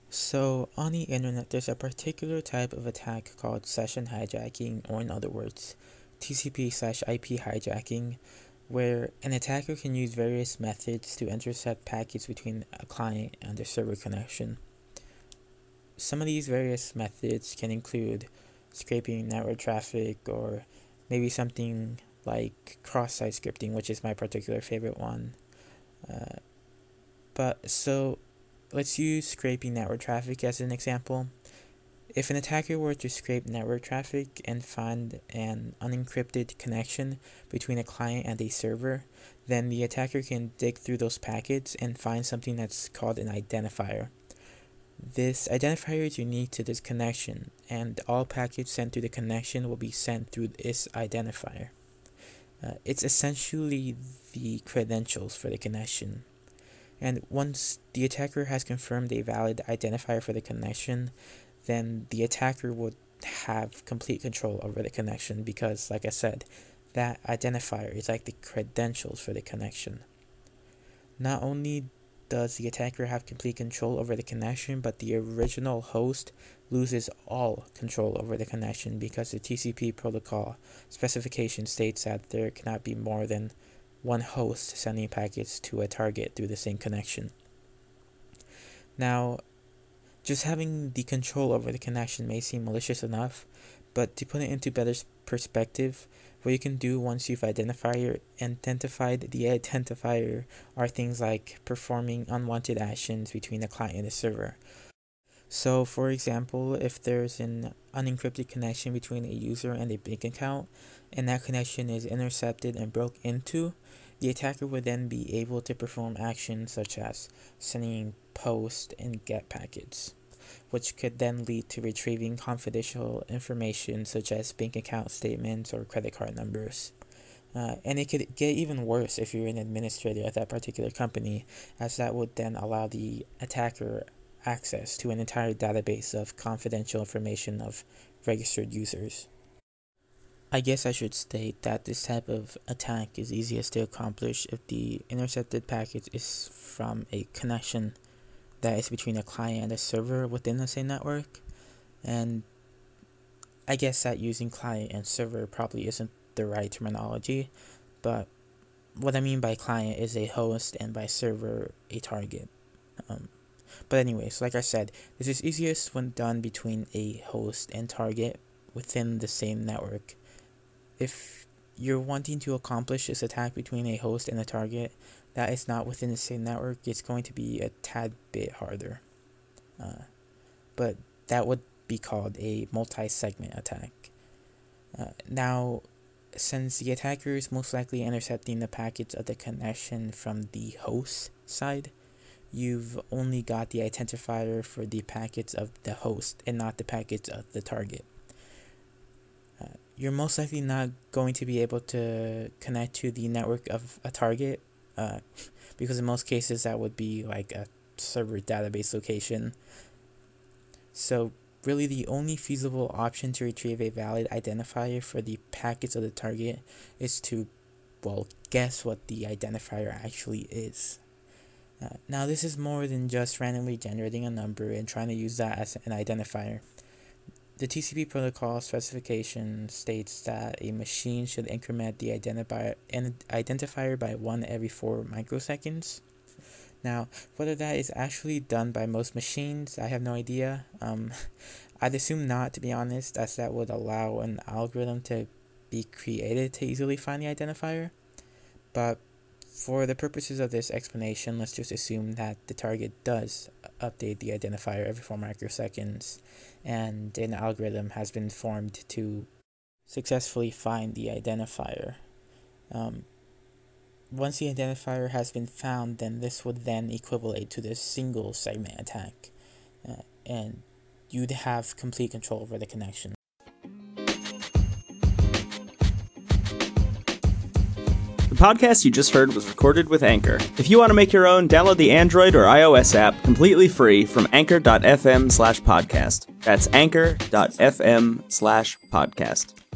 So, on the internet, there's a particular type of attack called session hijacking, or in other words, TCP/IP hijacking, where an attacker can use various methods to intercept packets between a client and a server connection. Some of these various methods can include scraping network traffic, or maybe something like cross-site scripting, which is my particular favorite one. Uh, but let's use scraping network traffic as an example. If an attacker were to scrape network traffic and find an unencrypted connection between a client and a server, then the attacker can dig through those packets and find something that's called an identifier. This identifier is unique to this connection, and all packets sent through the connection will be sent through this identifier. It's essentially the credentials for the connection. And once the attacker has confirmed a valid identifier for the connection, then the attacker would have complete control over the connection because, like I said, that identifier is like the credentials for the connection. Not only does the attacker have complete control over the connection, but the original host loses all control over the connection because the TCP protocol specification states that there cannot be more than one host sending packets to a target through the same connection. Now, just having the control over the connection may seem malicious enough, but to put it into better perspective, what you can do once you've identified the identifier are things like performing unwanted actions between a client and a server. So, for example, if there's an unencrypted connection between a user and a bank account, and that connection is intercepted and broke into, the attacker would then be able to perform actions such as sending post and get packets, which could then lead to retrieving confidential information such as bank account statements or credit card numbers. And it could get even worse if you're an administrator at that particular company, as that would then allow the attacker access to an entire database of confidential information of registered users. I guess I should state that this type of attack is easiest to accomplish if the intercepted packet is from a connection that is between a client and a server within the same network. And I guess that using client and server probably isn't the right terminology, but what I mean by client is a host and by server a target. But anyways, like I said, this is easiest when done between a host and target within the same network. If you're wanting to accomplish this attack between a host and a target that is not within the same network, it's going to be a tad bit harder. But that would be called a multi-segment attack. Now, since the attacker is most likely intercepting the packets of the connection from the host side, you've only got the identifier for the packets of the host and not the packets of the target. You're most likely not going to be able to connect to the network of a target because in most cases that would be like a server database location. So really the only feasible option to retrieve a valid identifier for the packets of the target is to, well, guess what the identifier actually is. Now this is more than just randomly generating a number and trying to use that as an identifier. The TCP protocol specification states that a machine should increment the identifier by 1 every 4 microseconds. Now, whether that is actually done by most machines, I have no idea. I'd assume not, to be honest, as that would allow an algorithm to be created to easily find the identifier. But for the purposes of this explanation, let's just assume that the target does update the identifier every 4 microseconds, and an algorithm has been formed to successfully find the identifier. Once the identifier has been found, then this would then equivalent to this single segment attack, and you'd have complete control over the connection. The podcast you just heard was recorded with Anchor. If you want to make your own, download the Android or iOS app completely free from anchor.fm/podcast. That's anchor.fm/podcast.